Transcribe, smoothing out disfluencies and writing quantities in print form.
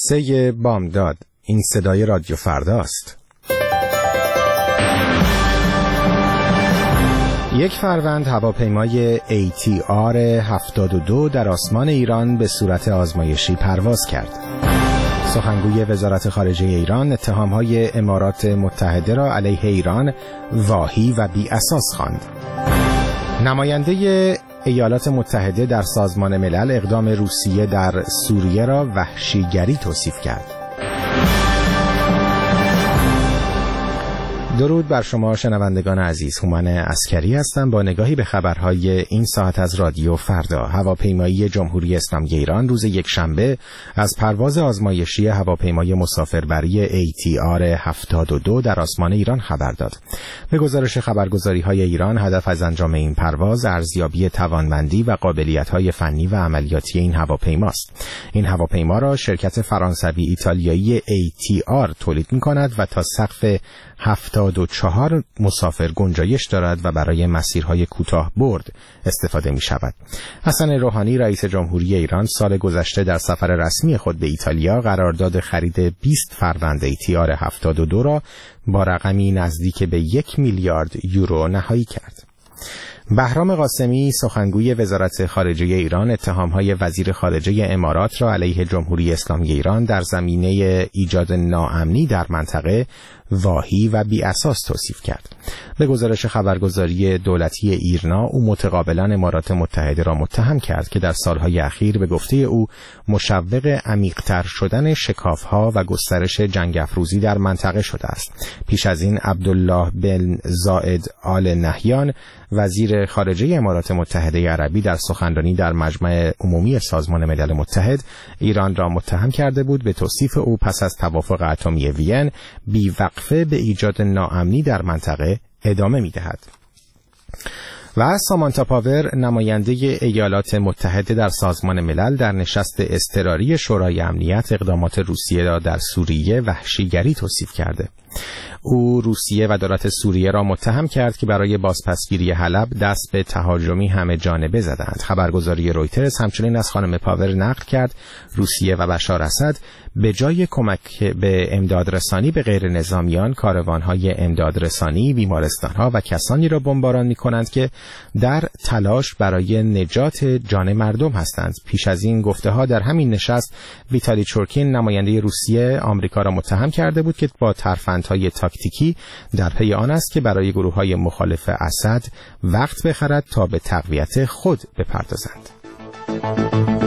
قصه بامداد. این صدای رادیو فرداست. 1 فروند هواپیمای ATR 72 در آسمان ایران به صورت آزمایشی پرواز کرد. سخنگوی وزارت خارجه ایران اتهام‌های امارات متحده را علیه ایران واهی و بی اساس خواند. نماینده ایالات متحده در سازمان ملل اقدام روسیه در سوریه را وحشیگری توصیف کرد. درود بر شما شنوندگان عزیز، هومن عسکری هستم با نگاهی به خبرهای این ساعت از رادیو فردا. هواپیمایی جمهوری اسلامی ایران روز یکشنبه از پرواز آزمایشی هواپیمای مسافربری ATR 72 در آسمان ایران خبر داد. به گزارش خبرگزاری‌های ایران، هدف از انجام این پرواز ارزیابی توانمندی و قابلیت‌های فنی و عملیاتی این هواپیماست. این هواپیما را شرکت فرانسوی ایتالیایی ATR تولید می‌کند و تا سقف 74 مسافر گنجایش دارد و برای مسیرهای کوتاه برد استفاده می شود. حسن روحانی رئیس جمهوری ایران سال گذشته در سفر رسمی خود به ایتالیا قرارداد خرید 20 فروند ATR 72 را با رقمی نزدیک به 1 میلیارد یورو نهایی کرد. بهرام قاسمی سخنگوی وزارت خارجه ایران اتهام‌های وزیر خارجه امارات را علیه جمهوری اسلامی ایران در زمینه ایجاد ناامنی در منطقه واهی و بی اساس توصیف کرد. به گزارش خبرگزاری دولتی ایرنا، او متقابلا امارات متحده را متهم کرد که در سالهای اخیر به گفته او مشوق عمیق‌تر شدن شکاف‌ها و گسترش جنگ افروزی در منطقه شده است. پیش از این عبدالله بن زاید آل نهیان وزیر خارجه امارات متحده عربی در سخنرانی در مجمع عمومی سازمان ملل متحد ایران را متهم کرده بود به توصیف او پس از توافق اتمی وین بی‌وقفه به ایجاد ناامنی در منطقه ادامه می‌دهد. و سامانتا پاور نماینده ایالات متحده در سازمان ملل در نشست اضطراری شورای امنیت اقدامات روسیه را در سوریه وحشیگری توصیف کرده. او روسیه و دولت سوریه را متهم کرد که برای بازپسگیری حلب دست به تهاجمی همه جانبه زدند. خبرگزاری رویترز همچنین از خانم پاور نقل کرد روسیه و بشار اسد به جای کمک به امدادرسانی به غیر نظامیان، کاروانهای امدادرسانی، بیمارستانها و کسانی را بمباران می‌کنند که در تلاش برای نجات جان مردم هستند. پیش از این گفته‌ها در همین نشست ویتالی چورکین نماینده روسیه آمریکا را متهم کرده بود که با ترفندهای تاکتیکی در پی آن است که برای گروه‌های مخالف اسد وقت بخرد تا به تقویت خود بپردازند.